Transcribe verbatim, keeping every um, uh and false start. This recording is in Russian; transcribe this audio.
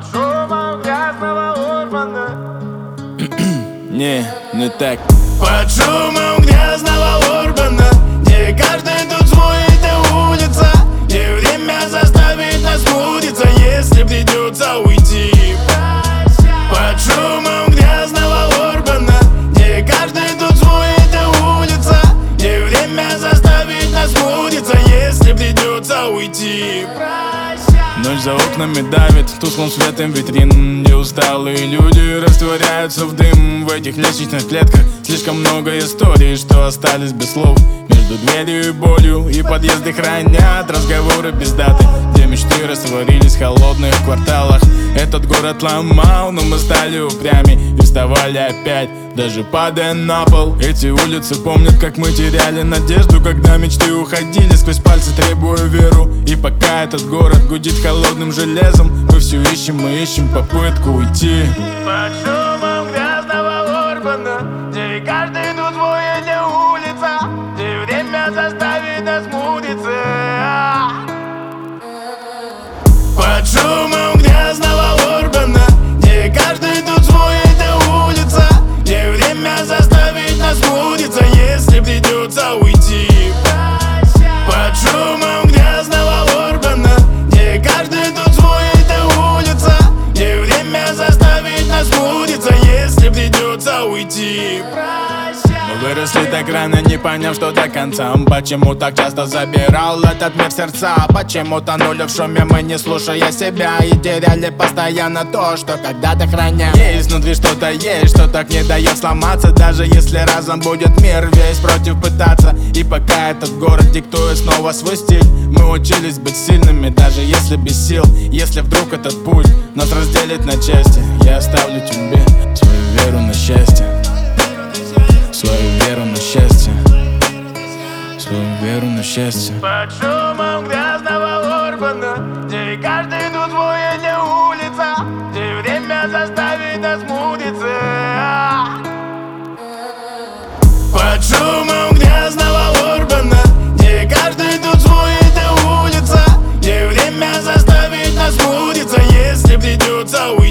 Под шумом грязного урбана. Не, не так. Под шумом грязного урбана, где каждый тут свой, это улица, где время заставит нас мудиться, если придется уйти. Под шумом грязного урбана, где каждый тут свой, это улица, где время заставит нас мудиться, если придется уйти. Ночь за окнами давит тусклым светом витрин, где усталые люди растворяются в дым. В этих лестничных клетках слишком много историй, что остались без слов. Между дверью и болью и подъезды хранят разговоры без даты, где мечты растворились в холодных кварталах. Этот город ломал, но мы стали упрями и вставали опять, даже падая на пол. Эти улицы помнят, как мы теряли надежду, когда мечты уходили сквозь пальцы, требуя веру. И пока этот город гудит холодным железом, мы все ищем, мы ищем попытку уйти. Под шумом грязного урбана, где каждый тут свой, это улица, где время заставит нас мудиться. Под шумом грязного урбана, где каждый тут свой, это улица, где время заставит нас мудиться, если придется уйти. Под шумом грязного урбана, где каждый тут свой, это улица, где время заставит нас мудиться, если придется уйти. Мы выросли так рано, не поняв, что до конца. Почему так часто забирал этот мир сердца? Почему тонули в шуме мы, не слушая себя, и теряли постоянно то, что когда-то храня. Есть внутри что-то есть, что так не дает сломаться, даже если разом будет мир весь против пытаться. И пока этот город диктует снова свой стиль, мы учились быть сильными, даже если без сил. Если вдруг этот путь нас разделит на части, я оставлю тебе свою веру на счастье, свою веру на счастье, свою веру на счастье. Под шумом грязного урбана, где каждый тут свой, это улица, где время заставит нас мудиться. Под шумом грязного урбана, где каждый тут свой, это улица, где время заставит нас мудиться, если придется уйти.